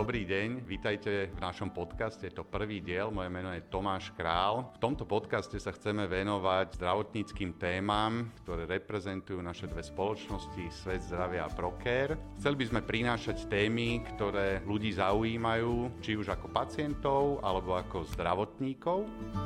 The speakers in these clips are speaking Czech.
Dobrý deň, vítajte v našom podcaste, je to prvý diel, moje meno je Tomáš Král. V tomto podcaste sa chceme venovať zdravotníckym témam, ktoré reprezentujú naše dve spoločnosti, Svet zdravia a ProCare. Chceli by sme prinášať témy, ktoré ľudí zaujímajú, či už ako pacientov, alebo ako zdravotníkov.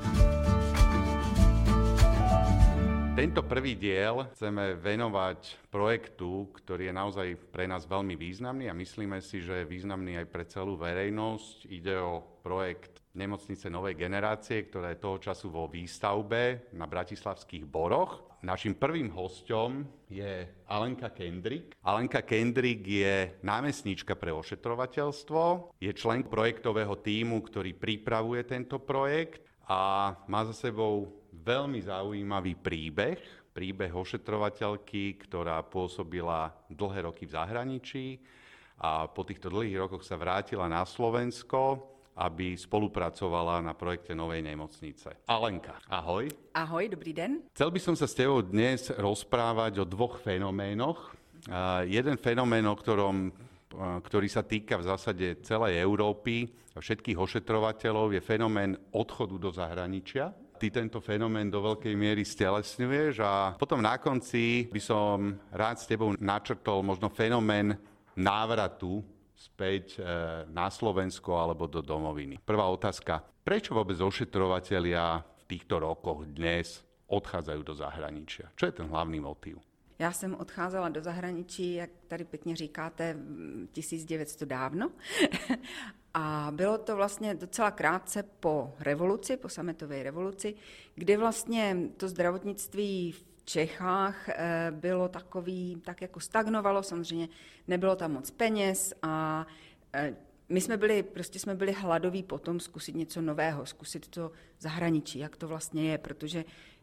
Tento prvý diel chceme venovať projektu, ktorý je naozaj pre nás veľmi významný a myslíme si, že je významný aj pre celú verejnosť. Ide o projekt Nemocnice novej generácie, ktorá je toho času vo výstavbe na Bratislavských Boroch. Naším prvým hosťom je Alenka Kendrick. Alenka Kendrick je námestníčka pre ošetrovateľstvo, je člen projektového tímu, ktorý pripravuje tento projekt a má za sebou veľmi zaujímavý príbeh ošetrovateľky, ktorá pôsobila dlhé roky v zahraničí a po týchto dlhých rokoch sa vrátila na Slovensko, aby spolupracovala na projekte novej nemocnice. Alenka, ahoj. Ahoj, dobrý den. Chcel by som sa s tebou dnes rozprávať o dvoch fenoménoch. Jeden fenomén, ktorý sa týka v zásade celej Európy a všetkých ošetrovateľov, je fenomén odchodu do zahraničia. Ty tento fenomén do veľkej miery stelesňuješ a potom na konci by som rád s tebou načrtol možno fenomén návratu späť na Slovensko alebo do domoviny. Prvá otázka. Prečo vôbec ošetrovatelia v týchto rokoch dnes odchádzajú do zahraničia? Čo je ten hlavný motiv? Já jsem odcházela do zahraničí, jak tady pěkně říkáte, 1900 dávno. A bylo to vlastně docela krátce po revoluci, po sametové revoluci, kdy vlastně to zdravotnictví v Čechách bylo takový, tak jako stagnovalo, samozřejmě nebylo tam moc peněz a my jsme byli hladoví potom zkusit něco nového, zkusit to zahraničí, jak to vlastně je, protože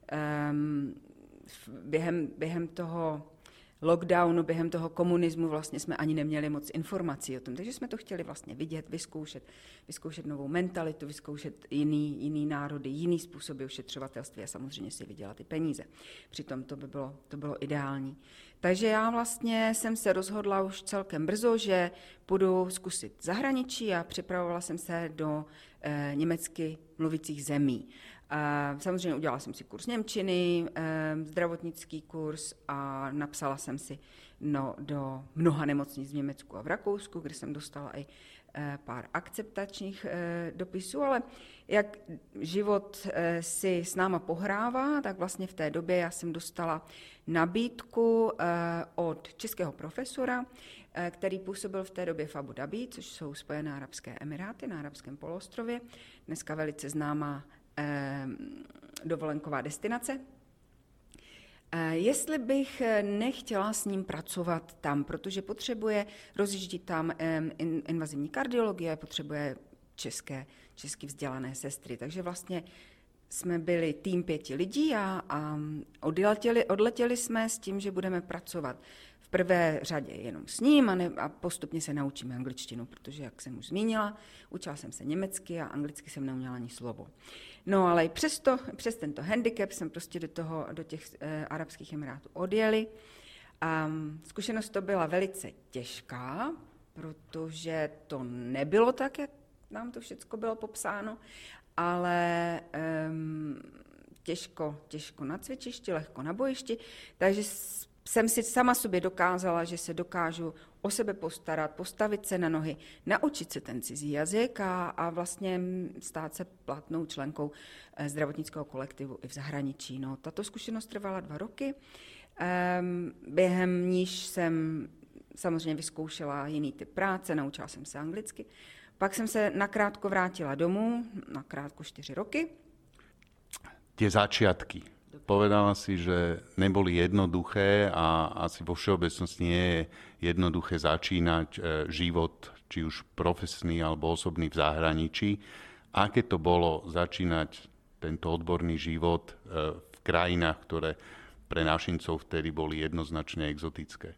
během toho lockdownu, během toho komunismu vlastně jsme ani neměli moc informací o tom, takže jsme to chtěli vlastně vidět, vyzkoušet novou mentalitu, vyzkoušet jiný národy, jiný způsoby ošetřovatelství a samozřejmě si vydělat ty peníze. Přitom to bylo ideální. Takže já vlastně jsem se rozhodla už celkem brzo, že půjdu zkusit zahraničí a připravovala jsem se do německy mluvících zemí. Samozřejmě udělala jsem si kurz němčiny, zdravotnický kurz a napsala jsem si do mnoha nemocnic v Německu a v Rakousku, kde jsem dostala i pár akceptačních dopisů, ale jak život si s náma pohrává, tak vlastně v té době já jsem dostala nabídku od českého profesora, který působil v té době v Abu Dhabi, což jsou Spojené arabské emiráty na arabském poloostrově, dneska velice známá dovolenková destinace. Jestli bych nechtěla s ním pracovat tam, protože potřebuje rozjíždít tam invazivní kardiologie, potřebuje česky vzdělané sestry. Takže vlastně jsme byli tým 5 lidí a odletěli jsme s tím, že budeme pracovat v prvé řadě jenom s ním a postupně se naučíme angličtinu, protože, jak jsem už zmínila, učila jsem se německy a anglicky jsem neuměla ani slovo. No ale i přes tento handicap jsem prostě do těch arabských emirátů odjeli. Zkušenost to byla velice těžká, protože to nebylo tak, jak nám to všechno bylo popsáno, ale těžko na cvičišti, lehko na bojišti, takže jsem si sama sobě dokázala, že se dokážu o sebe postarat, postavit se na nohy, naučit se ten cizí jazyk a vlastně stát se platnou členkou zdravotnického kolektivu i v zahraničí. No, tato zkušenost trvala 2 roky, během níž jsem samozřejmě vyzkoušela jiný typ práce, naučila jsem se anglicky. Pak jsem se nakrátko vrátila domů, nakrátko 4 roky. Tie začiatky. Povedala si, že neboli jednoduché a asi vo všeobecnosti nie je jednoduché začínať život, či už profesný alebo osobný v zahraničí. Aké to bolo začínať tento odborný život v krajinách, ktoré pre našincov vtedy boli jednoznačne exotické?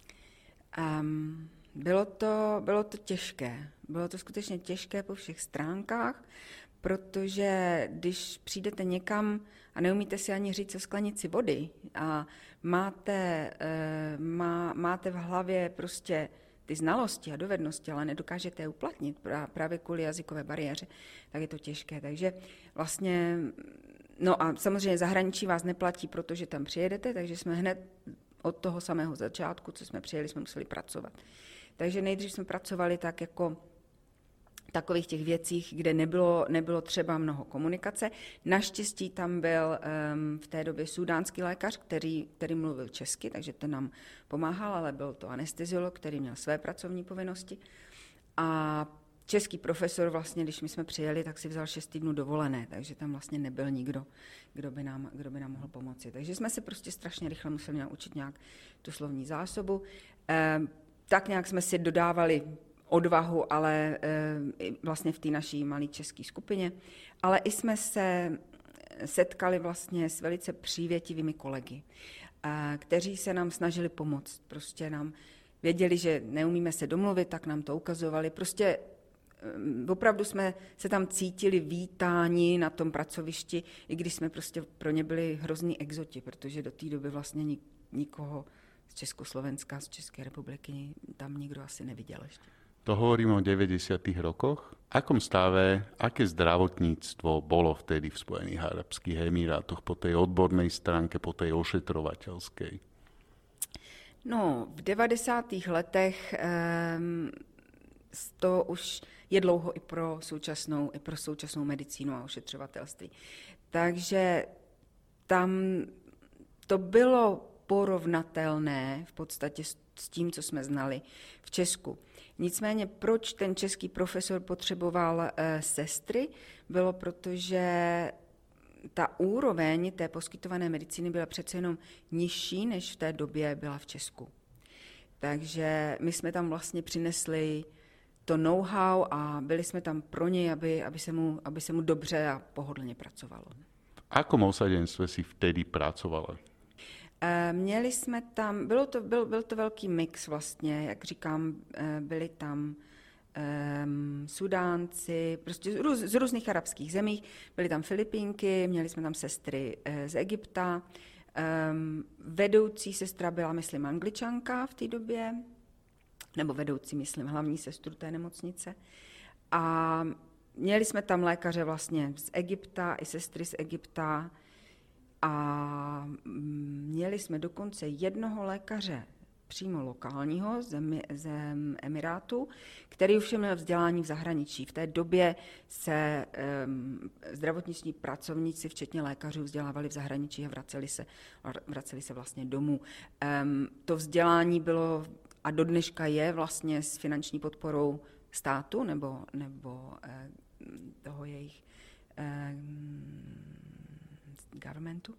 Bylo to těžké. Bylo to skutečně těžké po všech stránkách, protože když přijdete někam a neumíte si ani říct o sklenici vody a máte v hlavě prostě ty znalosti a dovednosti, ale nedokážete je uplatnit právě kvůli jazykové bariéře, tak je to těžké. Takže vlastně, no a samozřejmě zahraničí vás neplatí, protože tam přijedete, takže jsme hned od toho samého začátku, co jsme přijeli, jsme museli pracovat. Takže nejdřív jsme pracovali tak jako takových těch věcích, kde nebylo třeba mnoho komunikace. Naštěstí tam byl v té době súdánský lékař, který mluvil česky, takže ten nám pomáhal, ale byl to anesteziolog, který měl své pracovní povinnosti. A český profesor vlastně, když my jsme přijeli, tak si vzal 6 týdnů dovolené, takže tam vlastně nebyl nikdo, kdo by nám mohl pomoci. Takže jsme se prostě strašně rychle museli naučit nějak tu slovní zásobu. Tak nějak jsme si dodávali odvahu, ale vlastně v té naší malé české skupině. Ale i jsme se setkali vlastně s velice přívětivými kolegy, kteří se nám snažili pomoct. Prostě nám věděli, že neumíme se domluvit, tak nám to ukazovali. Prostě opravdu jsme se tam cítili vítáni na tom pracovišti, i když jsme prostě pro ně byli hrozný exoti, protože do té doby vlastně nikoho z Československa, z České republiky tam nikdo asi neviděl ještě. To hovoríme o 90. rokoch. V akom stave, aké zdravotníctvo bolo vtedy v Spojených arabských emirátoch po tej odbornej stránke, po tej ošetrovateľskej? No, v 90. letech to už je dlouho i pro současnou medicínu a ošetřovatelství. Takže tam to bylo porovnatelné v podstatě s tím, co jsme znali v Česku. Nicméně, proč ten český profesor potřeboval sestry, bylo protože ta úroveň té poskytované medicíny byla přece jenom nižší, než v té době byla v Česku. Takže my jsme tam vlastně přinesli to know-how a byli jsme tam pro něj, aby se mu dobře a pohodlně pracovalo. V akom osadenstve si vtedy pracovala? Měli jsme tam, byl to velký mix vlastně, jak říkám, byli tam Sudánci, prostě z různých arabských zemí, byly tam Filipínky, měli jsme tam sestry z Egypta, vedoucí sestra byla, myslím, Angličanka v té době, nebo vedoucí, myslím, hlavní sestru té nemocnice. A měli jsme tam lékaře vlastně z Egypta, i sestry z Egypta, a měli jsme dokonce jednoho lékaře přímo lokálního z Emirátu, který už měl vzdělání v zahraničí. V té době se zdravotniční pracovníci, včetně lékařů, vzdělávali v zahraničí a vraceli se vlastně domů. To vzdělání bylo a do dneška je vlastně s finanční podporou státu nebo toho jejich governmentu.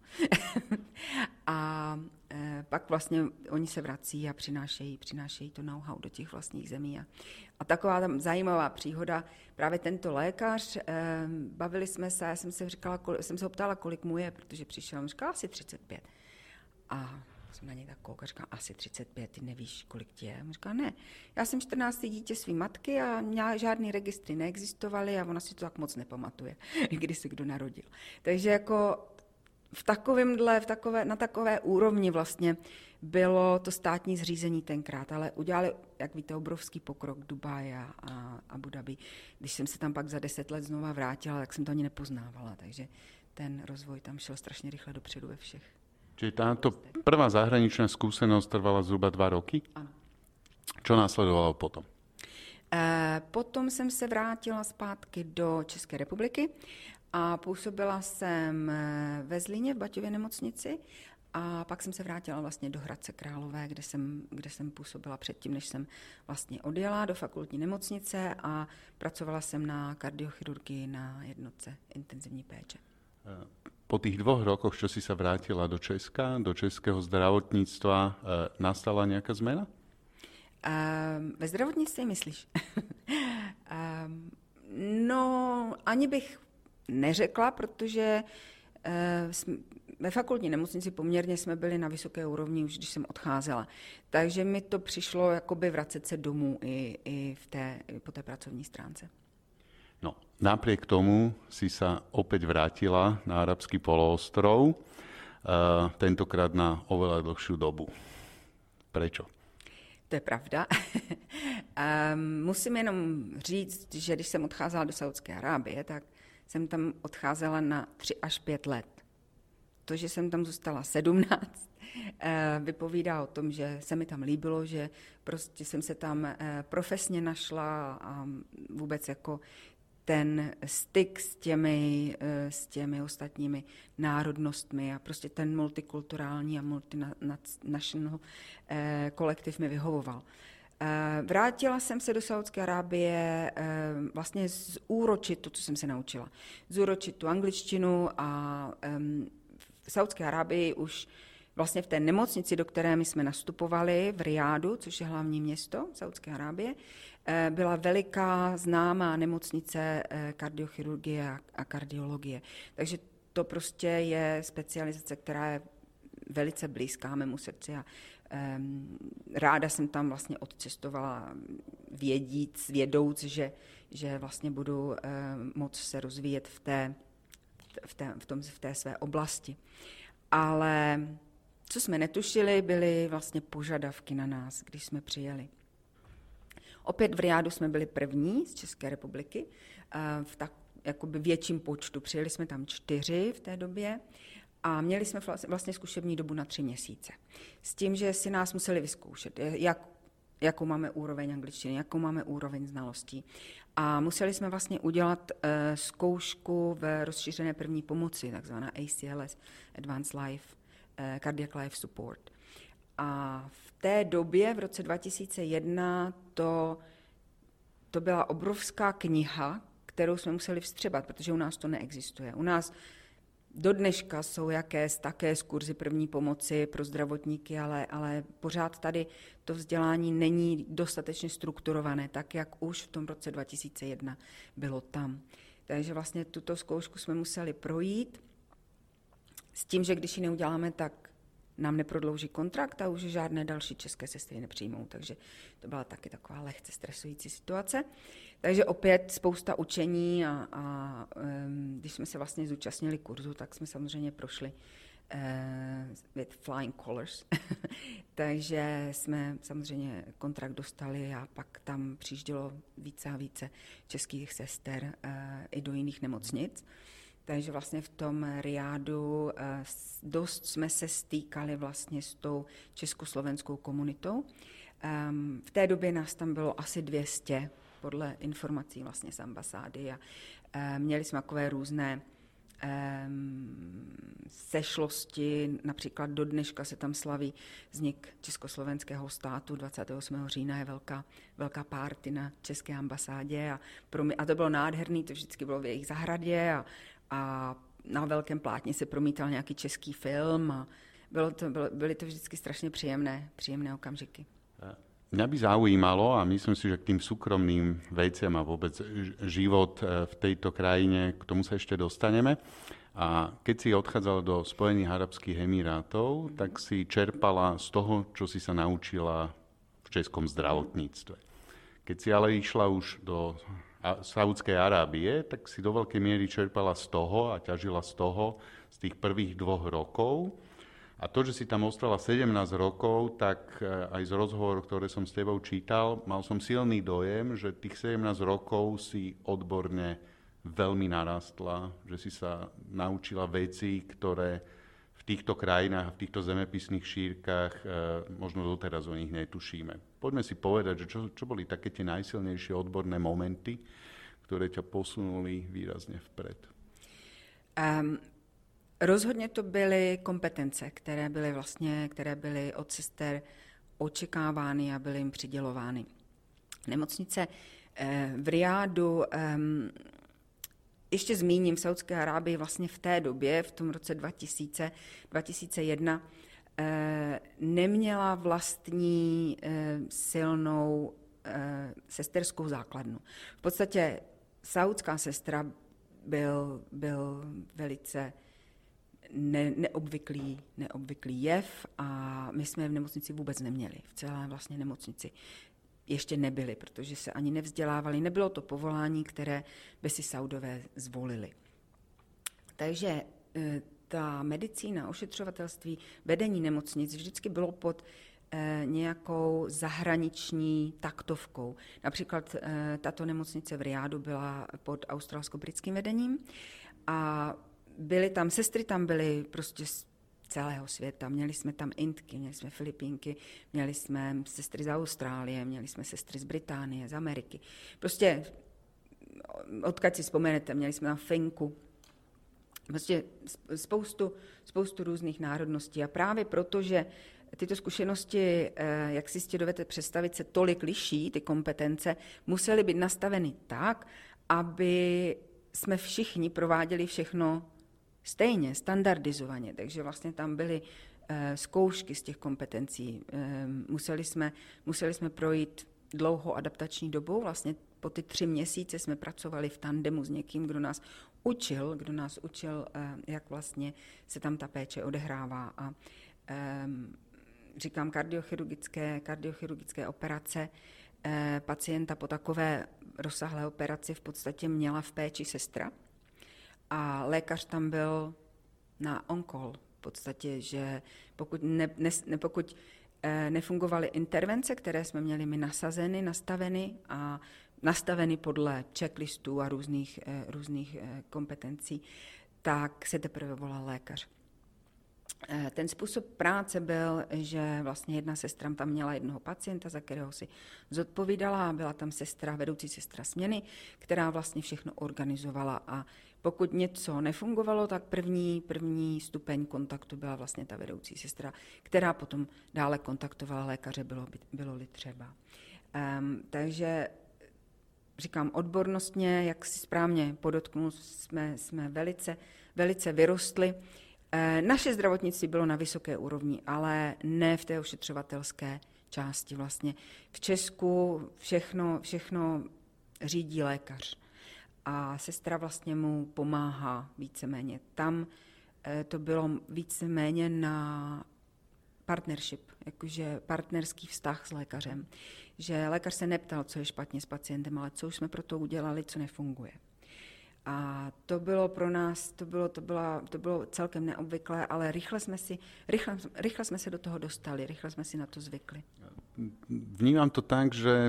A pak vlastně oni se vrací a přinášejí to know-how do těch vlastních zemí. A taková tam zajímavá příhoda, právě tento lékař, bavili jsme se, já jsem se ho ptala, kolik mu je, protože přišel, on říkal asi 35. A jsem na něj tak koukala, říkám, asi 35, ty nevíš, kolik ti je. On říkal, ne, já jsem 14. dítě své matky a žádný registry neexistovaly a ona si to tak moc nepamatuje, kdy se kdo narodil. Takže jako na takové úrovni vlastně bylo to státní zřízení tenkrát, ale udělali, jak víte, obrovský pokrok Dubaj a Abu Dhabi. Když jsem se tam pak za 10 let znova vrátila, tak jsem to ani nepoznávala, takže ten rozvoj tam šel strašně rychle dopředu ve všech. Čiže táto prvá zahraničná skúsenosť trvala zhruba 2 roky? Ano. Čo následovalo potom? Potom jsem se vrátila zpátky do České republiky a působila jsem ve Zlíně v Baťově nemocnici a pak jsem se vrátila vlastně do Hradce Králové, kde jsem působila předtím, než jsem vlastně odjela do fakultní nemocnice a pracovala jsem na kardiochirurgii na jednotce intenzivní péče. Po tých 2 rokoch, čo si sa vrátila do Česka, do českého zdravotníctva, nastala nejaká zmena? Ve zdravotnictví myslíš? No, ani bych neřekla, protože ve fakultní nemocnici poměrně jsme byli na vysoké úrovni, už když jsem odcházela. Takže mi to přišlo jakoby vracet se domů i po té pracovní stránce. No, napriek tomu si sa opäť vrátila na arabský poloostrov, tentokrát na oveľa dlhšiu dobu. Prečo? To je pravda. Musím jenom říct, že když jsem odcházela do Saúdské Arábie, tak jsem tam odcházela na 3 až 5 let. To, že jsem tam zůstala 17, vypovídá o tom, že se mi tam líbilo, že prostě jsem se tam profesně našla a vůbec jako ten styk s těmi ostatními národnostmi a prostě ten multikulturální a multinational kolektiv mi vyhovoval. Vrátila jsem se do Saúdské Arábie vlastně zúročit to, co jsem se naučila. Zúročit tu angličtinu a v Saúdské Arábii už vlastně v té nemocnici, do které my jsme nastupovali v Rijádu, což je hlavní město Saúdské Arábie, byla veliká známá nemocnice kardiochirurgie a kardiologie. Takže to prostě je specializace, která je velice blízká mému srdci a ráda jsem tam vlastně odcestovala vědouc, že vlastně budu moct se rozvíjet v té své oblasti. Ale co jsme netušili, byly vlastně požadavky na nás, když jsme přijeli. Opět v Rijádu jsme byli první z České republiky v tak jakoby větším počtu. Přijeli jsme tam 4 v té době a měli jsme vlastně zkušební dobu na 3 měsíce. S tím, že si nás museli vyzkoušet, jakou máme úroveň angličtiny, jakou máme úroveň znalostí. A museli jsme vlastně udělat zkoušku v rozšířené první pomoci, takzvaná ACLS, Advanced Cardiac Life Support. A v té době, v roce 2001, to byla obrovská kniha, kterou jsme museli vstřebat, protože u nás to neexistuje. U nás do dneška jsou také kurzy první pomoci pro zdravotníky, ale pořád tady to vzdělání není dostatečně strukturované, tak jak už v tom roce 2001 bylo tam. Takže vlastně tuto zkoušku jsme museli projít s tím, že když ji neuděláme, tak nám neprodlouží kontrakt a už žádné další české sestry nepřijmou. Takže to byla taky taková lehce stresující situace. Takže opět spousta učení a když jsme se vlastně zúčastnili kurzu, tak jsme samozřejmě prošli with flying colors. Takže jsme samozřejmě kontrakt dostali a pak tam přijíždělo více a více českých sester i do jiných nemocnic. Takže vlastně v tom Rijádu dost jsme se stýkali vlastně s tou československou komunitou. V té době nás tam bylo asi 200, podle informací vlastně z ambasády a měli jsme takové různé sešlosti, například do dneška se tam slaví vznik československého státu, 28. října je velká party na české ambasádě a to bylo nádherný, to vždycky bylo v jejich zahradě a na velkém plátně se promítal nějaký český film a byly to vždycky strašně příjemné okamžiky. Mňa by zaujímalo, a myslím si, že k tým súkromným veciam a vôbec život v tejto krajine, k tomu sa ešte dostaneme. A keď si odchádzala do Spojených arabských emirátov, tak si čerpala z toho, čo si sa naučila v českom zdravotníctve. Keď si ale išla už do Saúdskej Arábie, tak si do veľkej miery čerpala z toho a ťažila z toho z tých prvých 2 rokov. A to, že si tam ostala 17 rokov, tak aj z rozhovorov, ktoré som s tebou čítal, mal som silný dojem, že tých 17 rokov si odborne veľmi narastla, že si sa naučila veci, ktoré v týchto krajinách, v týchto zemepisných šírkach možno doteraz o nich netušíme. Poďme si povedať, že čo boli také tie najsilnejšie odborné momenty, ktoré ťa posunuli výrazne vpred. Rozhodně to byly kompetence, které byly od sester očekávány a byly jim přidělovány. Nemocnice v Rijádu, ještě zmíním, v Saúdské Arábii vlastně v té době, v tom roce 2001, neměla vlastní silnou sesterskou základnu. V podstatě saúdská sestra byl velice neobvyklý jev a my jsme v nemocnici vůbec neměli. V celé vlastně nemocnici ještě nebyli, protože se ani nevzdělávali. Nebylo to povolání, které by si Saudové zvolili. Takže ta medicína, ošetřovatelství, vedení nemocnic vždycky bylo pod nějakou zahraniční taktovkou. Například tato nemocnice v Riádu byla pod australsko-britským vedením a byly tam, sestry tam byly prostě z celého světa. Měli jsme tam Indky, měli jsme Filipínky, měli jsme sestry z Austrálie, měli jsme sestry z Británie, z Ameriky. Prostě, odkud si vzpomenete, měli jsme tam Finku. Prostě spoustu různých národností. A právě proto, že tyto zkušenosti, jak si jistě dovedete představit, se tolik liší, ty kompetence, musely být nastaveny tak, aby jsme všichni prováděli všechno stejně, standardizovaně. Takže vlastně tam byly zkoušky z těch kompetencí. Museli jsme projít dlouhou adaptační dobu. Vlastně po ty 3 měsíce jsme pracovali v tandemu s někým, kdo nás učil, jak vlastně se tam ta péče odehrává. A říkám, kardiochirurgické operace, pacienta po takové rozsáhlé operaci v podstatě měla v péči sestra a lékař tam byl na on-call. V podstatě, že pokud nefungovaly intervence, které jsme měli my nastaveny podle checklistů a různých kompetencí, tak se teprve volal lékař. Ten způsob práce byl, že vlastně jedna sestra tam měla jednoho pacienta, za kterého si zodpovídala a byla tam vedoucí sestra směny, která vlastně všechno organizovala a pokud něco nefungovalo, tak první stupeň kontaktu byla vlastně ta vedoucí sestra, která potom dále kontaktovala lékaře, bylo-li třeba. Takže říkám, odbornostně, jak si správně podotknul, jsme velice vyrostli. Naše zdravotnictví bylo na vysoké úrovni, ale ne v té ošetřovatelské části. Vlastně v Česku všechno řídí lékař a sestra vlastně mu pomáhá víceméně. Tam to bylo víceméně na partnership, jakože partnerský vztah s lékařem. Že lékař se neptal, co je špatně s pacientem, ale co už jsme pro to udělali, co nefunguje. A to bylo pro nás, to bylo celkem neobvyklé, ale rychle jsme se do toho dostali, rychle jsme si na to zvykli. Vnímam to tak, že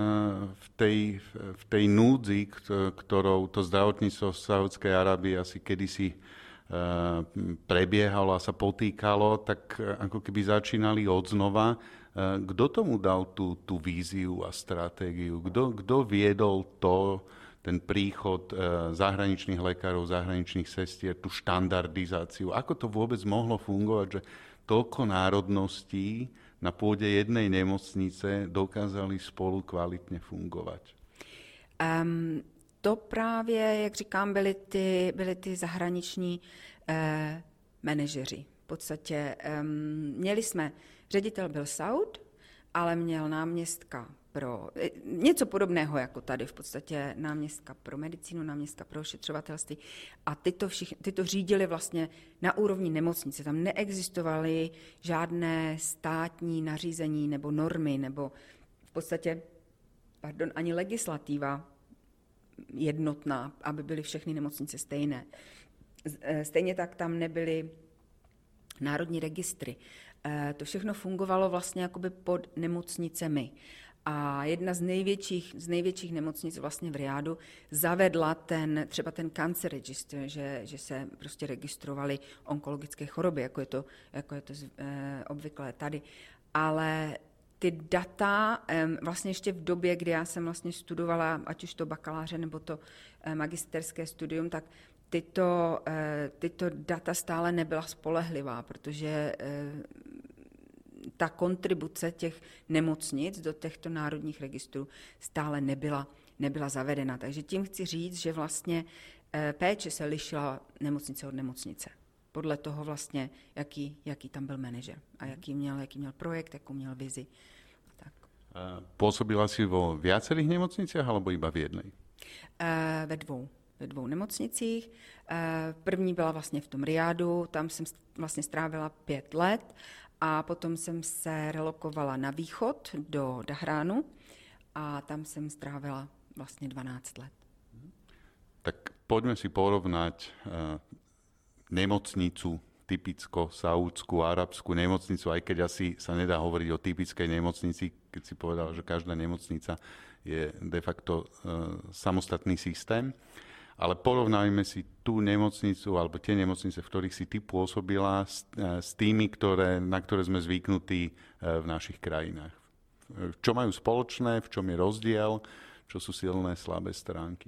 v tej núdzi, ktorou to zdravotníctvo v Saúdskej Arábii asi kedysi prebiehalo a sa potýkalo, tak ako keby začínali odznova. Kto tomu dal tú víziu a stratégiu? Kto viedol ten príchod zahraničných lekárov, zahraničných sestier, tú štandardizáciu? Ako to vôbec mohlo fungovať, že toľko národností na pôde jednej nemocnice dokázali spolu kvalitně fungovat? To právě, jak říkám, byly ty zahraniční manažeři. V podstatě ředitel byl Saud, ale měl náměstka pro něco podobného jako tady, v podstatě náměstka pro medicínu, náměstka pro ošetřovatelství a ty to řídili vlastně na úrovni nemocnice. Tam neexistovaly žádné státní nařízení nebo normy, nebo v podstatě, ani legislativa jednotná, aby byly všechny nemocnice stejné. Stejně tak tam nebyly národní registry. To všechno fungovalo vlastně jakoby pod nemocnicemi. A jedna z největších nemocnic vlastně v Riádu zavedla třeba ten cancer register, že se prostě registrovaly onkologické choroby, jako je to obvyklé tady. Ale ty data, vlastně ještě v době, kdy já jsem vlastně studovala, ať už to bakaláře nebo to magisterské studium, tak tyto data stále nebyla spolehlivá, protože ta kontribuce těch nemocnic do těchto národních registrů stále nebyla zavedena. Takže tím chci říct, že vlastně péče se lišila nemocnice od nemocnice. Podle toho vlastně, jaký tam byl manažer a jaký měl projekt, jakou měl vizi. Tak. Pôsobila si vo viacerých nemocniciach alebo iba v jednej? Ve dvou nemocnicích. První byla vlastně v tom Riádu, tam jsem vlastně strávila 5 let a potom jsem se relokovala na východ do Dahránu a tam jsem strávila vlastně 12 let. Tak poďme si porovnať nemocnicu typicko saúdskú, arabskú nemocnicu, aj keď asi sa nedá hovoriť o typickej nemocnici, keď si povedal, že každá nemocnica je de facto samostatný systém. Ale porovnajme si tú nemocnicu alebo tie nemocnice, v ktorých si ty pôsobila s tými, na ktoré sme zvyknutí v našich krajinách. Čo majú spoločné, v čom je rozdiel, čo sú silné, slabé stránky?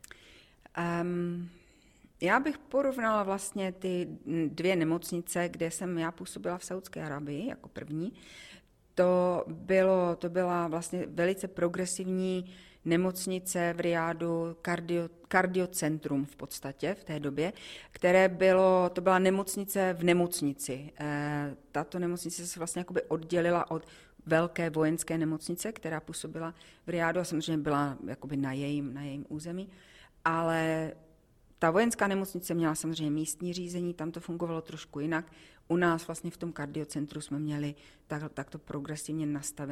Já bych porovnala vlastně ty dvě nemocnice, kde jsem já působila v Saúdské Arabii jako první. To byla vlastně velice progresivní nemocnice v Riádu, kardiocentrum v podstatě v té době, to byla nemocnice v nemocnici. Tato nemocnice se vlastně jakoby oddělila od velké vojenské nemocnice, která působila v Riádu a samozřejmě byla jakoby na jejím území, ale ta vojenská nemocnice měla samozřejmě místní řízení, tam to fungovalo trošku jinak. U nás vlastně v tom kardiocentru jsme měli takto progresivně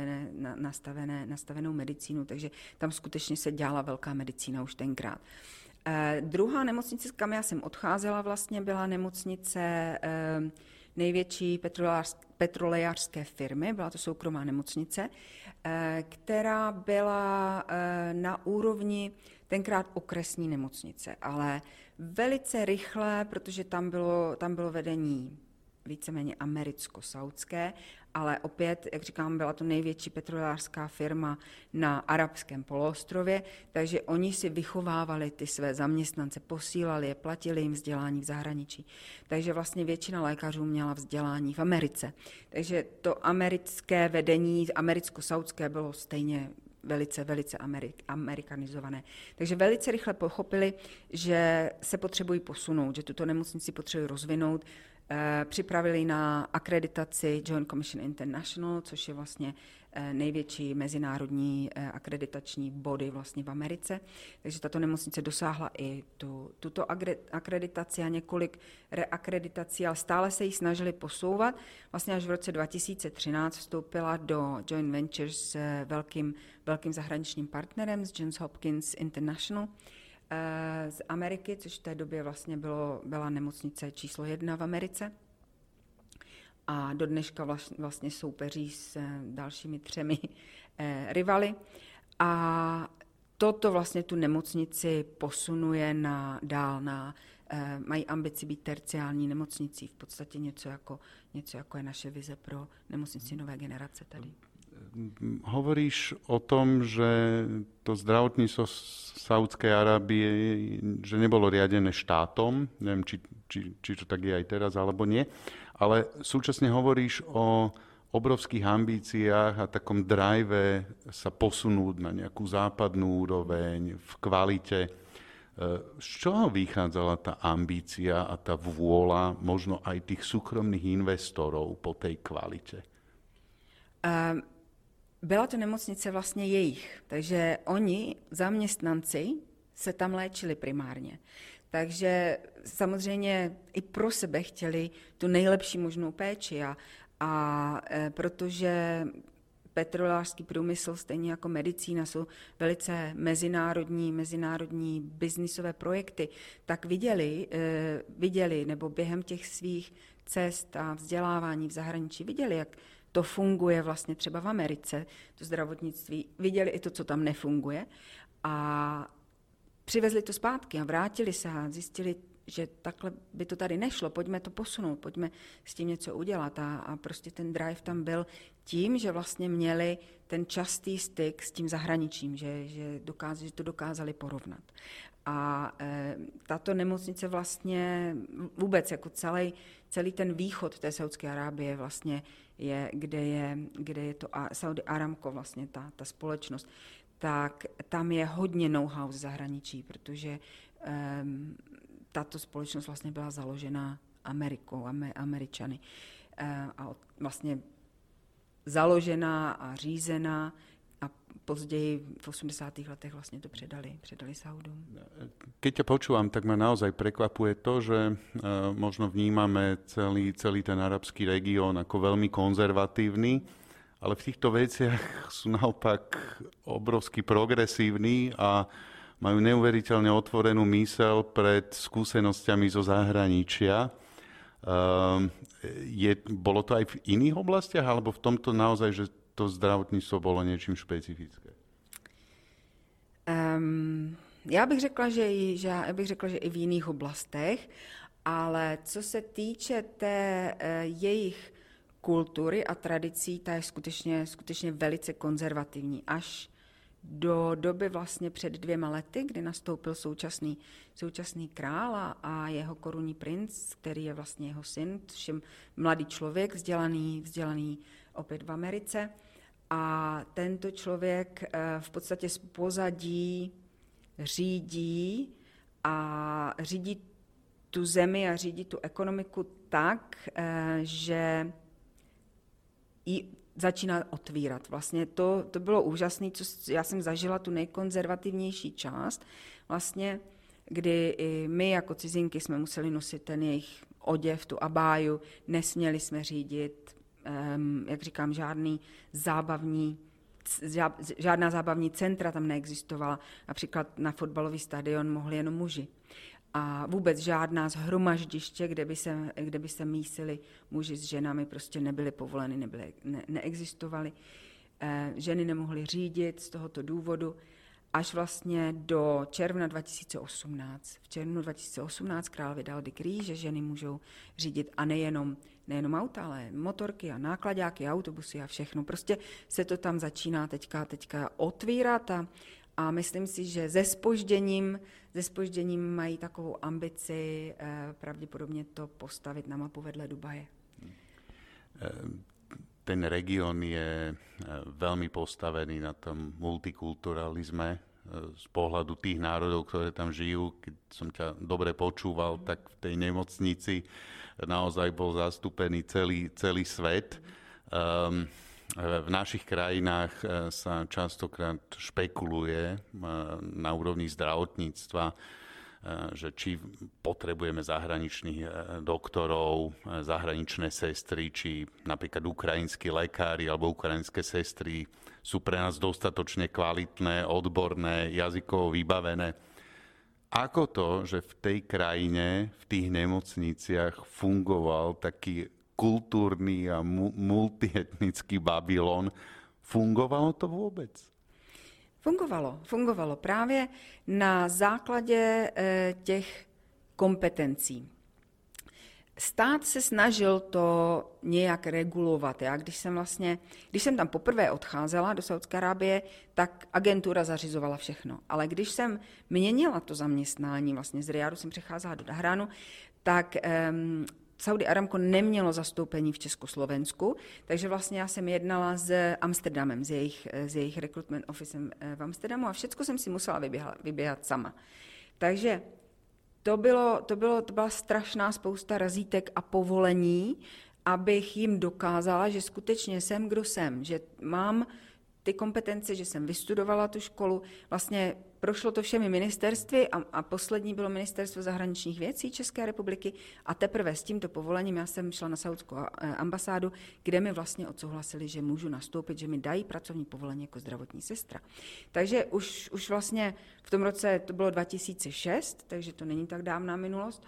nastavenou medicínu, takže tam skutečně se dělala velká medicína už tenkrát. Druhá nemocnice, kam já jsem odcházela, vlastně byla nemocnice největší petrolejářské firmy, byla to soukromá nemocnice, která byla na úrovni tenkrát okresní nemocnice, ale velice rychle, protože tam bylo vedení víceméně americko-saudské, ale opět, jak říkám, byla to největší petrolejářská firma na arabském poloostrově, takže oni si vychovávali ty své zaměstnance, posílali je, platili jim vzdělání v zahraničí. Takže vlastně většina lékařů měla vzdělání v Americe. Takže to americké vedení, americko-saudské bylo stejně velice amerikanizované. Takže velice rychle pochopili, že se potřebují posunout, že tuto nemocnici potřebují rozvinout. Připravili na akreditaci Joint Commission International, což je vlastně největší mezinárodní akreditační body vlastně v Americe. Takže tato nemocnice dosáhla i tuto akreditaci a několik reakreditací, ale stále se jí snažili posouvat. Vlastně až v roce 2013 vstoupila do Joint Venture s velkým zahraničním partnerem, s Johns Hopkins International, z Ameriky, což v té době vlastně byla nemocnice číslo 1 v Americe. A do dneška vlastně soupeří s dalšími 3 rivaly. A toto vlastně tu nemocnici posunuje dál mají ambici být terciální nemocnicí, v podstatě něco jako je naše vize pro nemocnici nové generace tady. Hovoríš o tom, že to zdravotníctvo Saúdskej Arábie, že nebolo riadené štátom, neviem, či to tak je aj teraz, alebo nie, ale súčasne hovoríš o obrovských ambíciách a takom drive sa posunúť na nejakú západnú úroveň v kvalite. Z čoho vychádzala tá ambícia a tá vôľa možno aj tých súkromných investorov po tej kvalite? Byla to nemocnice vlastně jejich, takže oni, zaměstnanci, se tam léčili primárně. Takže samozřejmě i pro sebe chtěli tu nejlepší možnou péči a protože petrolejářský průmysl, stejně jako medicína, jsou velice mezinárodní biznisové projekty, tak viděli, nebo během těch svých cest a vzdělávání v zahraničí viděli, jak to funguje vlastně třeba v Americe, to zdravotnictví, viděli i to, co tam nefunguje a přivezli to zpátky a vrátili se a zjistili, že takhle by to tady nešlo, pojďme to posunout, pojďme s tím něco udělat a prostě ten drive tam byl tím, že vlastně měli ten častý styk s tím zahraničím, že to dokázali porovnat. A tato nemocnice vlastně vůbec jako celý ten východ té Saúdské Arábie vlastně je, kde je to Saudi Aramco vlastně ta společnost, tak tam je hodně know-how z zahraničí, protože tato společnost vlastně byla založena Amerikou, Američany a vlastně založená a řízená a později v 80. letech vlastně to předali Saudům. Keď ťa počúvam, tak ma naozaj prekvapuje to, že možno vnímame celý ten arabský región ako veľmi konzervatívny, ale v týchto veciach sú naopak obrovsky progresívni a majú neuveriteľne otvorenú myseľ pred skúsenosťami zo zahraničia. Bolo to aj v iných oblastiach, alebo v tomto naozaj, že to zdravotníctvo bolo niečím špecifické? Já bych řekla, že i v jiných oblastech, ale co se týče té jejich kultury a tradicí, ta je skutečně velice konzervativní. Až do doby vlastně před 2 lety, kdy nastoupil současný král a jeho korunní princ, který je vlastně jeho syn, všem mladý člověk, vzdělaný opět v Americe. A tento člověk v podstatě z pozadí řídí tu zemi a řídí tu ekonomiku tak, že ji začíná otvírat. Vlastně to bylo úžasné, já jsem zažila tu nejkonzervativnější část, vlastně, kdy i my jako cizinky jsme museli nosit ten jejich oděv, tu abáju, nesměli jsme řídit, jak říkám, žádná zábavní centra tam neexistovala. Například na fotbalový stadion mohli jenom muži. A vůbec žádná shromaždiště, kde by se mísili muži s ženami, prostě nebyly povoleny, neexistovaly. Ženy nemohly řídit z tohoto důvodu až vlastně do června 2018. V červnu 2018 král vydal dekret, že ženy můžou řídit a nejenom auta, ale motorky a nákladáky, autobusy a všechno. Prostě se to tam začíná teďka otvírat a myslím si, že se zpožděním mají takovou ambici pravděpodobně to postavit na mapu vedle Dubaje. Ten región je veľmi postavený na tom multikulturalizme z pohľadu tých národov, ktoré tam žijú. Keď som ťa dobre počúval, tak v tej nemocnici naozaj bol zastúpený celý svet. V našich krajinách sa častokrát špekuluje na úrovni zdravotníctva, že či potrebujeme zahraničných doktorov, zahraničné sestry, či napríklad ukrajinskí lekári alebo ukrajinské sestry sú pre nás dostatočne kvalitné, odborné, jazykovo vybavené. Ako to, že v tej krajine, v tých nemocniciach fungoval taký kultúrny a multietnický Babylon, fungovalo to vôbec? Fungovalo právě na základě těch kompetencí. Stát se snažil to nějak regulovat. Když jsem tam poprvé odcházela do Saúdské Arábie, tak agentura zařizovala všechno. Ale když jsem měnila to zaměstnání, vlastně z Rijádu jsem přecházela do Dahránu, tak Saudi Aramco nemělo zastoupení v Československu, takže vlastně já jsem jednala s Amsterdamem, s jejich recruitment officem v Amsterdamu a všechno jsem si musela vyběhat sama. Takže to byla strašná spousta razítek a povolení, abych jim dokázala, že skutečně jsem, kdo jsem, že mám ty kompetence, že jsem vystudovala tu školu. Vlastně prošlo to všemi ministerstvy a poslední bylo Ministerstvo zahraničních věcí České republiky a teprve s tímto povolením já jsem šla na saudskou ambasádu, kde mi vlastně odsouhlasili, že můžu nastoupit, že mi dají pracovní povolení jako zdravotní sestra. Takže už vlastně v tom roce to bylo 2006, takže to není tak dávná minulost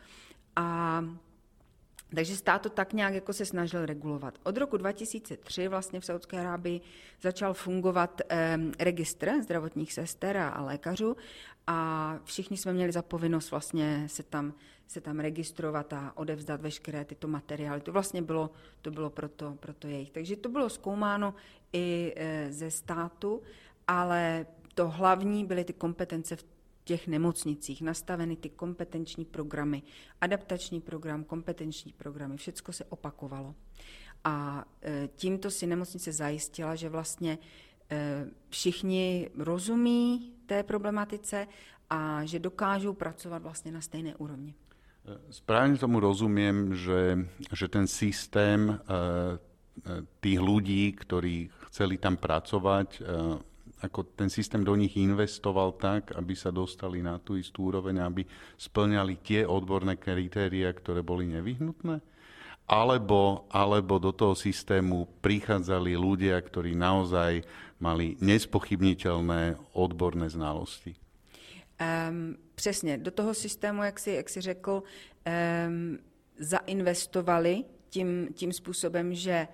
takže stát to tak nějak jako se snažil regulovat. Od roku 2003 vlastně v Saúdské Arábii začal fungovat registr zdravotních sester a lékařů a všichni jsme měli za povinnost vlastně se tam registrovat a odevzdat veškeré tyto materiály. To vlastně bylo proto jejich. Takže to bylo zkoumáno i ze státu, ale to hlavní byly ty kompetence v těch nemocnicích, nastaveny ty kompetenční programy, adaptační program, kompetenční programy, všecko se opakovalo. A tímto si nemocnice zajistila, že vlastně všichni rozumí té problematice a že dokážou pracovat vlastně na stejné úrovni. Správne tomu rozumiem, že ten systém tých ľudí, ktorí chceli tam pracovať, ako ten systém do nich investoval tak, aby sa dostali na tú istú úroveň, aby splňali tie odborné kritéria, ktoré boli nevyhnutné? Alebo do toho systému prichádzali ľudia, ktorí naozaj mali nespochybniteľné odborné znalosti? Přesně, do toho systému, jak jsi řekl, zainvestovali tím způsobem, že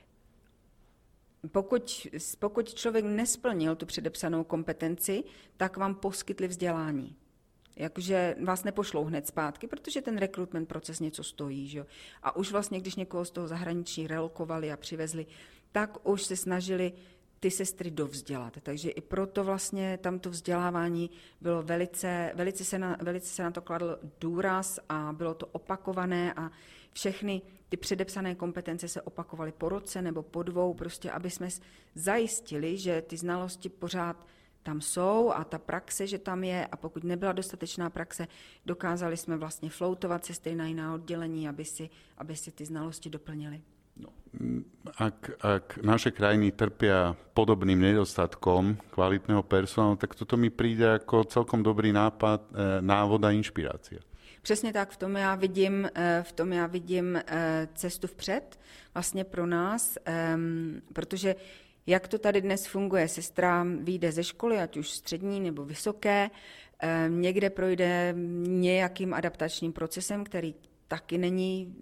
pokud člověk nesplnil tu předepsanou kompetenci, tak vám poskytli vzdělání. Jakože vás nepošlou hned zpátky, protože ten rekrutment proces něco stojí. Že? A už vlastně, když někoho z toho zahraničí relokovali a přivezli, tak už se snažili ty sestry dovzdělat. Takže i proto vlastně tamto vzdělávání bylo velice se na to kladl důraz a bylo to opakované a všechny ty předepsané kompetence se opakovaly po roce nebo po 2, prostě aby jsme zajistili, že ty znalosti pořád tam jsou a ta praxe, že tam je, a pokud nebyla dostatečná praxe, dokázali jsme vlastně floutovat sestry na jiná oddělení, aby si ty znalosti doplnili. No, ak naše krajiny trpia podobným nedostatkom kvalitného personálu, tak toto mi príde ako celkom dobrý nápad, návod a inšpirácia. Přesně tak, v tom já vidím cestu vpřed vlastně pro nás, protože jak to tady dnes funguje, sestra vyjde ze školy, ať už střední nebo vysoké, někde projde nějakým adaptačním procesem, který taky není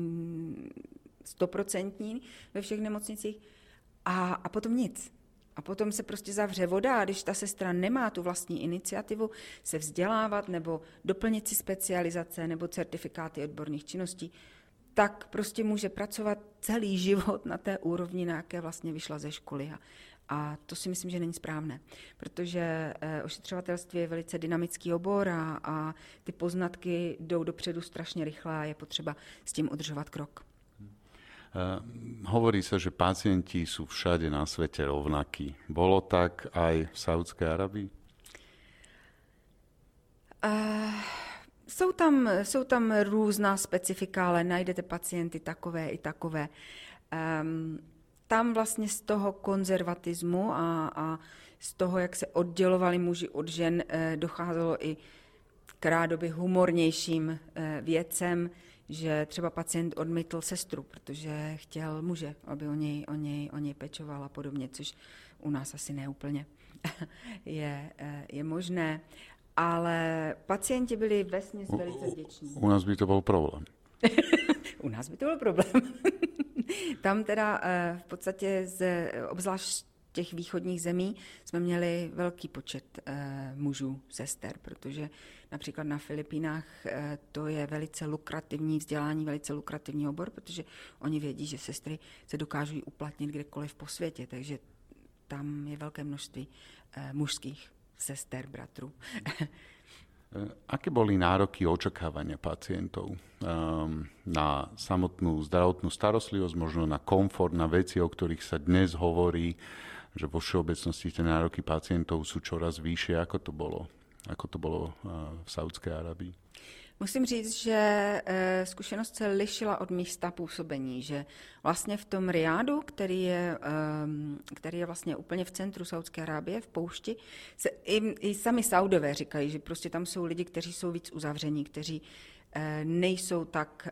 100% ve všech nemocnicích a potom nic. A potom se prostě zavře voda a když ta sestra nemá tu vlastní iniciativu se vzdělávat nebo doplnit si specializace nebo certifikáty odborných činností, tak prostě může pracovat celý život na té úrovni, na jaké vlastně vyšla ze školy. A to si myslím, že není správné, protože ošetřovatelství je velice dynamický obor a ty poznatky jdou dopředu strašně rychle a je potřeba s tím udržovat krok. Hovorí sa, že pacienti sú všade na svete rovnakí. Bolo tak aj v Saúdskej Arabii? Jsou tam různá specifika, ale najdete pacienty takové i takové. Tam vlastně z toho konzervatismu a z toho, jak se oddělovali muži od žen, docházelo i k rádoby humornějším věcem, že třeba pacient odmítl sestru, protože chtěl muže, aby o něj pečoval a podobně, což u nás asi neúplně je možné. Ale pacienti byli vesměs velice vděční. U nás by to byl problém. U nás by to byl problém. Tam teda v podstatě obzvlášť těch východních zemí jsme měli velký počet mužů, sester, protože například na Filipínách to je velice lukrativní vzdělání, velice lukrativní obor, protože oni vědí, že sestry se dokážou uplatnit kdekoliv po světě, takže tam je velké množství mužských sester, bratrů. Aké boli nároky očakávania pacientov na samotnú zdravotnú starostlivosť, možno na komfort, na veci, o ktorých sa dnes hovorí, že vo všeobecnosti tie nároky pacientov sú čoraz vyššie? Ako to bolo v Saúdskej Arabii? Musím říct, že zkušenost se lišila od místa působení, že vlastně v tom Riádu, který je vlastně úplně v centru Saúdské Arábie, v poušti, se i sami Saudové říkají, že prostě tam jsou lidi, kteří jsou víc uzavření, kteří nejsou tak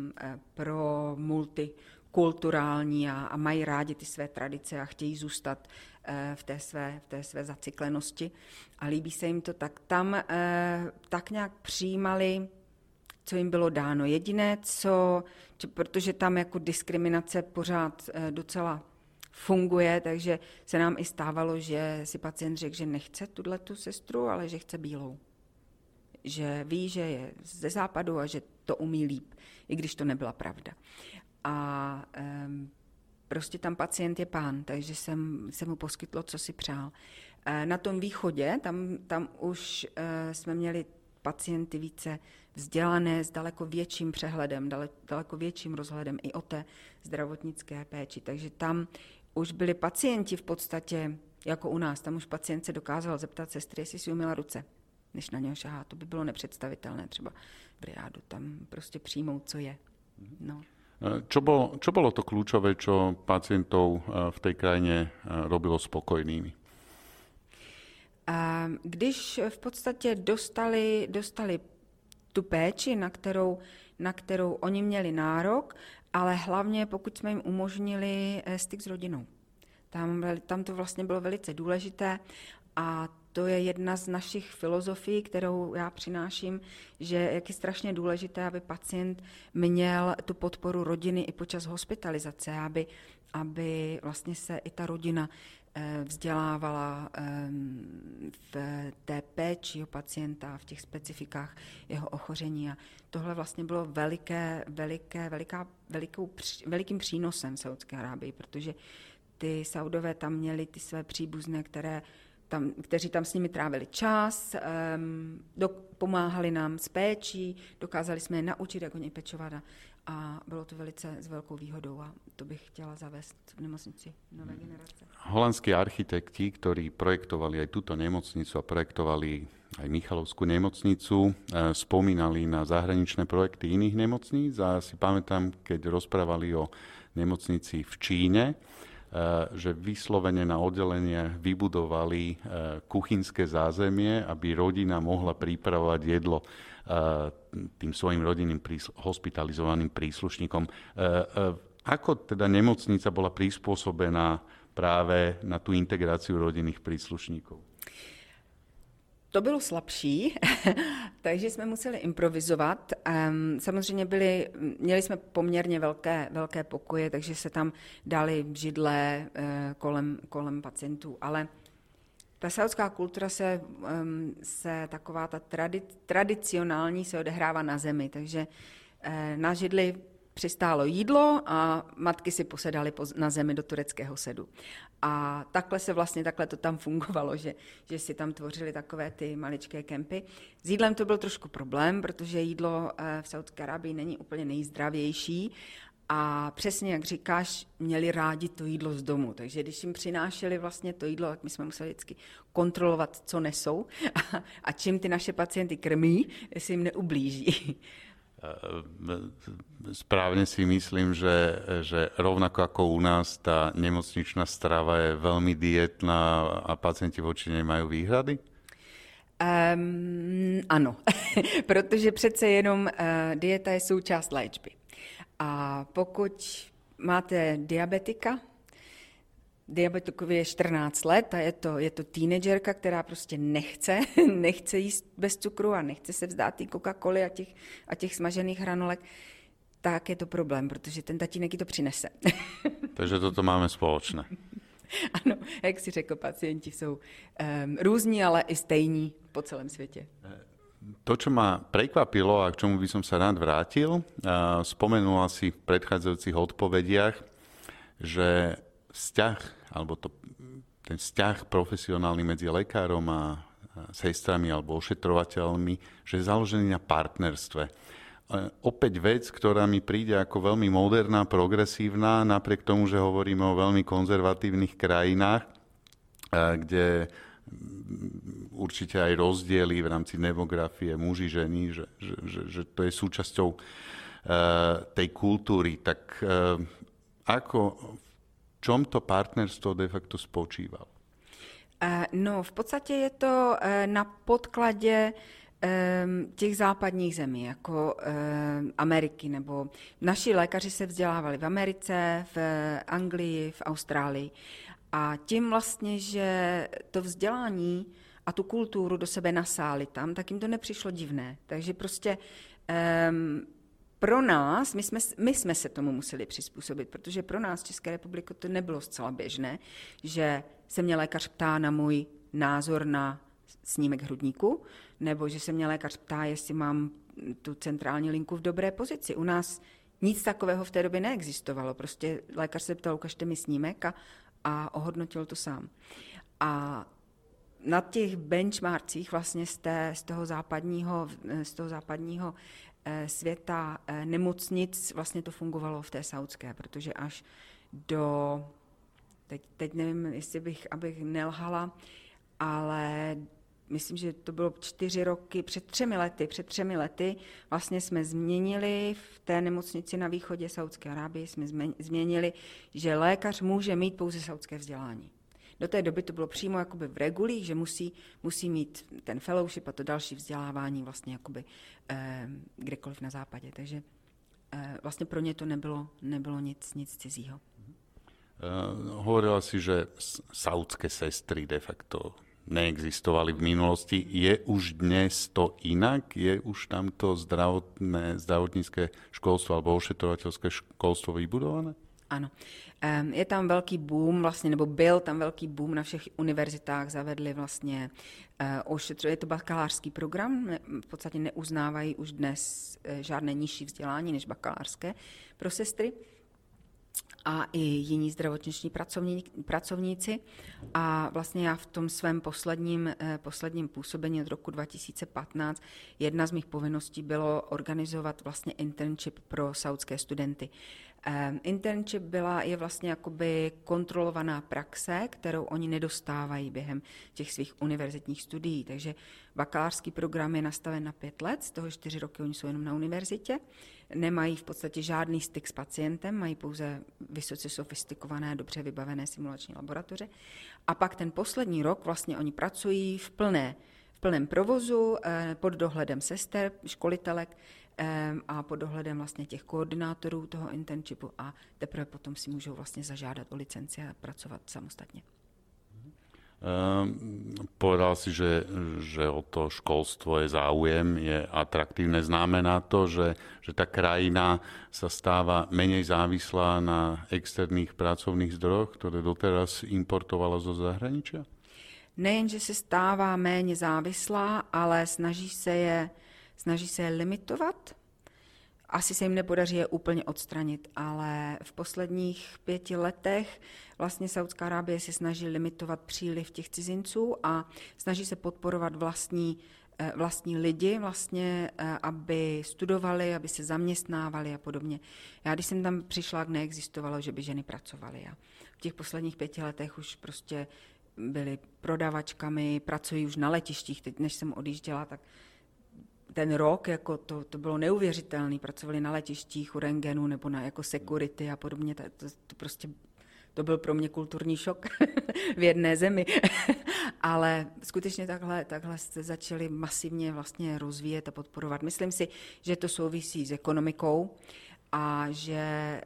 pro multikulturální a mají rádi ty své tradice a chtějí zůstat v té své zacyklenosti a líbí se jim to, tak tam tak nějak přijímali, co jim bylo dáno. Jediné, protože tam jako diskriminace pořád docela funguje, takže se nám i stávalo, že si pacient řekl, že nechce tu sestru, ale že chce bílou. Že ví, že je ze západu a že to umí líp, i když to nebyla pravda. A prostě tam pacient je pán, takže jsem mu poskytlo, co si přál. Na tom východě, tam už jsme měli pacienty více vzdělané s daleko větším přehledem, daleko větším rozhledem i o té zdravotnické péči. Takže tam už byli pacienti v podstatě jako u nás. Tam už pacient se dokázal zeptat sestry, jestli si umyla ruce, než na něho šahá. To by bylo nepředstavitelné třeba v Riádu. Tam prostě přijmout, co je. No. Čo bolo to kľúčové, čo pacientov v tej krajine robilo spokojnými? Když v podstatě dostali tu péči, na kterou oni měli nárok, ale hlavně pokud jsme jim umožnili styk s rodinou. Tam to vlastně bylo velice důležité A to je jedna z našich filozofií, kterou já přináším, že jak je strašně důležité, aby pacient měl tu podporu rodiny i počas hospitalizace, aby vlastně se i ta rodina vzdělávala v té péči o pacienta, v těch specifikách jeho ochoření. A tohle vlastně bylo velikým přínosem Saúdské Arábii, protože ty Saudové tam měli ty své příbuzné, kteří tam s nimi trávili čas, pomáhali nám s péčí, dokázali jsme je naučit, jak o něj pečovat a bylo to velice s velkou výhodou a to bych chtěla zavést v nemocnici nové generace. Holandskí architekti, ktorí projektovali aj túto nemocnicu a projektovali aj Michalovskú nemocnicu, spomínali na zahraničné projekty iných nemocníc a si pamätám, keď rozprávali o nemocnici v Číne, že vyslovene na oddelenie vybudovali kuchynské zázemie, aby rodina mohla pripravovať jedlo tým svojim rodinným hospitalizovaným príslušníkom. Ako teda nemocnica bola prispôsobená práve na tú integráciu rodinných príslušníkov? To bylo slabší, takže jsme museli improvizovat. Samozřejmě měli jsme poměrně velké pokoje, takže se tam dali židle kolem pacientů, ale ta saúdská kultura se taková ta tradicionální se odehrává na zemi, takže na židli přistálo jídlo a matky si posedaly na zemi do tureckého sedu. A takhle to tam fungovalo, že si tam tvořili takové ty maličké kempy. S jídlem to byl trošku problém, protože jídlo v Saúdské Arábii není úplně nejzdravější a přesně jak říkáš, měli rádi to jídlo z domu. Takže když jim přinášeli vlastně to jídlo, tak my jsme museli vždycky kontrolovat, co nesou a čím ty naše pacienty krmí, jestli jim neublíží. Správne si myslím, že rovnako ako u nás tá nemocničná strava je veľmi dietná a pacienti voči nej majú výhrady? Ano, protože přece jenom dieta je součást léčby. A pokud máte diabetikovi je 14 let a je to teenagerka, která prostě nechce jíst bez cukru a nechce se vzdát té Coca-Coly a těch smažených hranolek, tak je to problém, protože ten tatínek ji to přinese. Takže toto máme spoločné. Ano, jak si řekl, pacienti jsou různí, ale i stejní po celém světě. To, čo ma prekvapilo a k čomu by som sa rád vrátil, spomenula si v predchádzajúcich odpovediach, že ten vzťah profesionálny medzi lekárom a sestrami alebo ošetrovateľmi, že je založený na partnerstve. Opäť vec, ktorá mi príde ako veľmi moderná, progresívna, napriek tomu, že hovoríme o veľmi konzervatívnych krajinách, kde určite aj rozdiely v rámci demografie muži, ženy, že to je súčasťou tej kultúry. Tak v čom to partnerstvo de facto spočívalo? No, v podstatě je to na podkladě těch západních zemí, jako Ameriky, nebo naši lékaři se vzdělávali v Americe, v Anglii, v Austrálii. A tím vlastně, že to vzdělání a tu kulturu do sebe nasáli tam, tak jim to nepřišlo divné. Takže prostě pro nás, my jsme se tomu museli přizpůsobit, protože pro nás v České republice to nebylo zcela běžné, že se mě lékař ptá na můj názor na snímek hrudníku, nebo že se mě lékař ptá, jestli mám tu centrální linku v dobré pozici. U nás nic takového v té době neexistovalo. Prostě lékař se ptal, ukažte mi snímek a ohodnotil to sám. A na těch benchmarkcích vlastně z toho západního světa nemocnic vlastně to fungovalo v té saúdské, protože až teď nevím, jestli abych nelhala, ale myslím, že to bylo 4 roky, před 3 lety vlastně jsme změnili v té nemocnici na východě Saúdské Arábie, jsme změnili, že lékař může mít pouze saúdské vzdělání. Do té doby to bylo přímo jakoby v regulích, že musí mít ten fellowship a to další vzdělávání vlastně jakoby kdekoliv na západě. Takže vlastně pro ně to nebylo nic cizího. Hovorila si, že saúdske sestry de facto neexistovali v minulosti. Je už dnes to inak? Je už tamto zdravotnícke školstvo alebo ošetrovateľské školstvo vybudované? Ano. Je tam velký boom, vlastně, nebo byl tam velký boom na všech univerzitách, zavedli vlastně je to bakalářský program, v podstatě neuznávají už dnes žádné nižší vzdělání než bakalářské pro sestry a i jiní zdravotniční pracovníci. A vlastně já v tom svém posledním působení od roku 2015 jedna z mých povinností bylo organizovat vlastně internship pro saúdské studenty. Internship je vlastně jakoby kontrolovaná praxe, kterou oni nedostávají během těch svých univerzitních studií. Takže bakalářský program je nastaven na 5 let, z toho 4 roky oni jsou jenom na univerzitě, nemají v podstatě žádný styk s pacientem, mají pouze vysoce sofistikované, dobře vybavené simulační laboratoře. A pak ten poslední rok vlastně oni pracují v plném provozu pod dohledem sester, školitelek a pod dohledem vlastně těch koordinátorů toho internshipu a teprve potom si můžou vlastně zažádat o licenci a pracovat samostatně. Povedal si, že o to školstvo je záujem, je atraktívne. Znamená to, že tá krajina sa stáva menej závislá na externých pracovných zdrojoch, ktoré doteraz importovala zo zahraničia? Nejen, že se stává méně závislá, ale snaží se je limitovat. Asi se jim nepodaří je úplně odstranit, ale v posledních 5 letech vlastně Saúdská Arábie se snaží limitovat příliv těch cizinců a snaží se podporovat vlastní lidi, vlastně, aby studovali, aby se zaměstnávali a podobně. Já když jsem tam přišla, neexistovalo, že by ženy pracovaly. A v těch posledních 5 letech už prostě byly prodavačkami, pracují už na letištích. Teď, než jsem odjížděla, tak ten rok, jako to bylo neuvěřitelné, pracovali na letištích u rentgenu nebo jako security a podobně, to byl pro mě kulturní šok v jedné zemi. Ale skutečně takhle se začali masivně vlastně rozvíjet a podporovat. Myslím si, že to souvisí s ekonomikou a že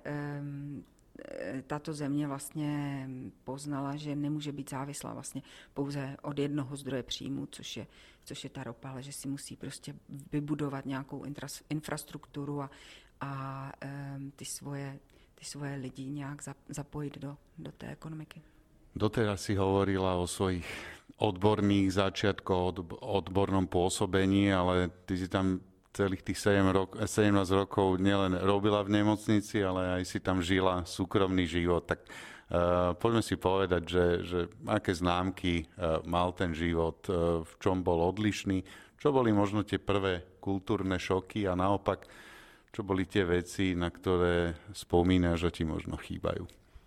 tato země vlastně poznala, že nemůže být závislá vlastně pouze od jednoho zdroje příjmu, což je ta ropa, ale že si musí prostě vybudovat nějakou infrastrukturu a ty svoje lidi nějak zapojit do té ekonomiky. Doteraz si hovorila o svojich odborných začiatkoch, odbornom pôsobení, ale ty si tam celých tých 17 rokov nielen robila v nemocnici, ale aj si tam žila súkromný život. Tak poďme si povedať, že aké známky mal ten život, v čom bol odlišný, čo boli možno tie prvé kultúrne šoky a naopak, čo boli tie veci, na ktoré spomínaš, že ti možno chýbajú.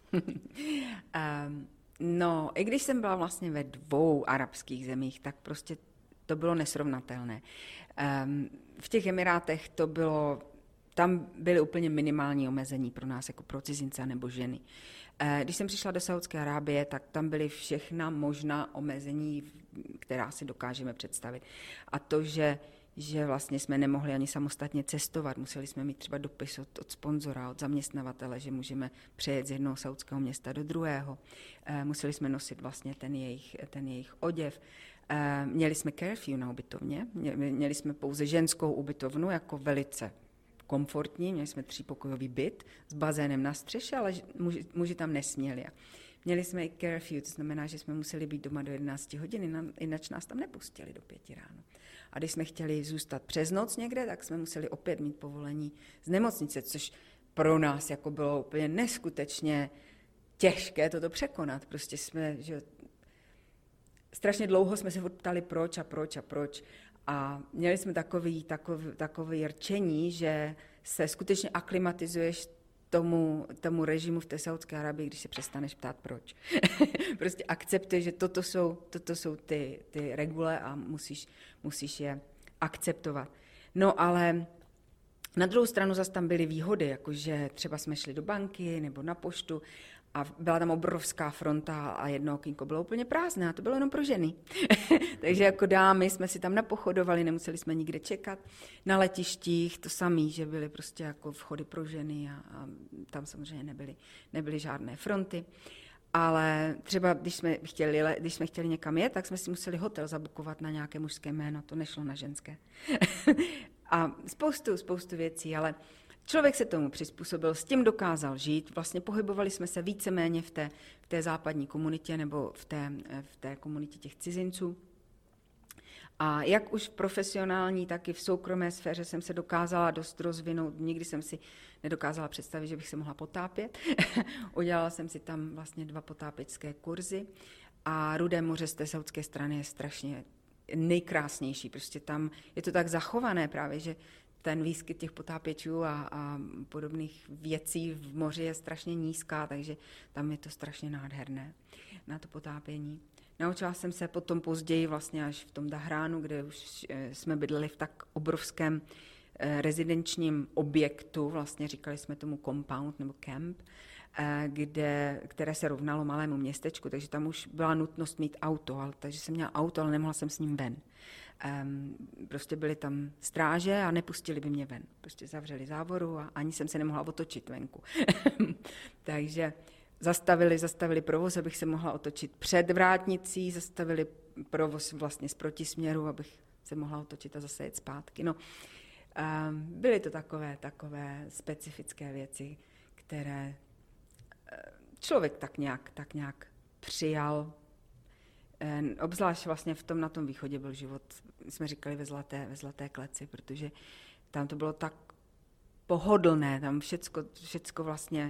No, i když jsem byla vlastně ve 2 arabských zemích, tak prostě to bylo nesrovnatelné. V těch Emirátech tam byly úplně minimální omezení pro nás, jako pro cizince nebo ženy. Když jsem přišla do Saúdské Arábie, tak tam byly všechna možná omezení, která si dokážeme představit. A to, že vlastně jsme nemohli ani samostatně cestovat, museli jsme mít třeba dopis od sponzora, od zaměstnavatele, že můžeme přejet z jednoho saúdského města do druhého. Museli jsme nosit vlastně ten jejich oděv. Měli jsme curfew na ubytovně, měli jsme pouze ženskou ubytovnu, jako velice komfortní, měli jsme 3pokojový byt s bazénem na střeše, ale muži tam nesměli. Měli jsme i curfew, to znamená, že jsme museli být doma do 11 hodin, jinak nás tam nepustili do 5 ráno. A když jsme chtěli zůstat přes noc někde, tak jsme museli opět mít povolení z nemocnice, což pro nás jako bylo úplně neskutečně těžké toto překonat. Prostě strašně dlouho jsme se ptali proč. A měli jsme takové rčení, že se skutečně aklimatizuješ tomu režimu v té Saúdské Arabii, když se přestaneš ptát proč. Prostě akceptuješ, že toto jsou ty regule a musíš je akceptovat. No ale na druhou stranu zase tam byly výhody, jakože třeba jsme šli do banky nebo na poštu a byla tam obrovská fronta a jedno okýnko bylo úplně prázdné a to bylo jenom pro ženy. Takže jako dámy jsme si tam napochodovali, nemuseli jsme nikde čekat. Na letištích to samé, že byly prostě jako vchody pro ženy a tam samozřejmě nebyly žádné fronty. Ale třeba, když jsme chtěli někam jet, tak jsme si museli hotel zabukovat na nějaké mužské jméno, to nešlo na ženské. A spoustu věcí, ale člověk se tomu přizpůsobil, s tím dokázal žít. Vlastně pohybovali jsme se víceméně v té západní komunitě nebo v té komunitě těch cizinců. A jak už v profesionální, tak i v soukromé sféře jsem se dokázala dost rozvinout. Nikdy jsem si nedokázala představit, že bych se mohla potápět. Udělala jsem si tam vlastně 2 potápěčské kurzy a Rudé moře z té saúdské strany je strašně nejkrásnější. Prostě tam je to tak zachované právě, že ten výskyt těch potápěčů a podobných věcí v moři je strašně nízká, takže tam je to strašně nádherné na to potápění. Naučila jsem se potom později vlastně až v tom Dahránu, kde už jsme bydleli v tak obrovském rezidenčním objektu, vlastně říkali jsme tomu compound nebo camp, které se rovnalo malému městečku, takže tam už byla nutnost mít auto, takže jsem měla auto, ale nemohla jsem s ním ven. Prostě byly tam stráže a nepustili by mě ven. Prostě zavřeli závoru a ani jsem se nemohla otočit venku. Takže zastavili provoz, abych se mohla otočit před vrátnicí, zastavili provoz vlastně z protisměru, abych se mohla otočit a zase jet zpátky. No, byly to takové specifické věci, které člověk tak nějak přijal. Obzvlášť vlastně na tom východě byl život, jsme říkali ve zlaté kleci, protože tam to bylo tak pohodlné, tam všecko vlastně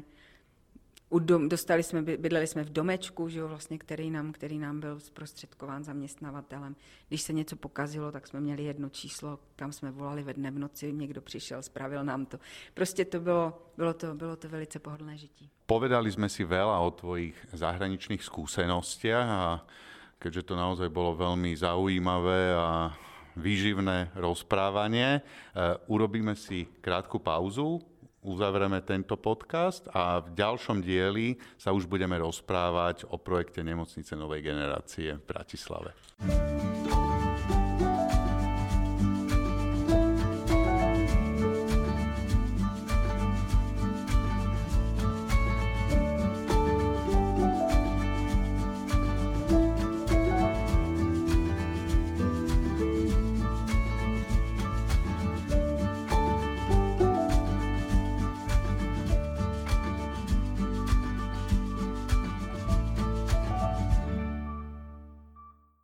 bydleli jsme v domečku, že jo, vlastně, který nám byl zprostředkován zaměstnavatelem. Když se něco pokazilo, tak jsme měli jedno číslo, kam jsme volali ve dne v noci, někdo přišel, spravil nám to. Prostě to bylo to velice pohodlné žití. Povedali sme si veľa o tvojich zahraničných skúsenostiach a keďže to naozaj bolo veľmi zaujímavé a výživné rozprávanie, urobíme si krátku pauzu, uzavrieme tento podcast a v ďalšom dieli sa už budeme rozprávať o projekte Nemocnice novej generácie v Bratislave.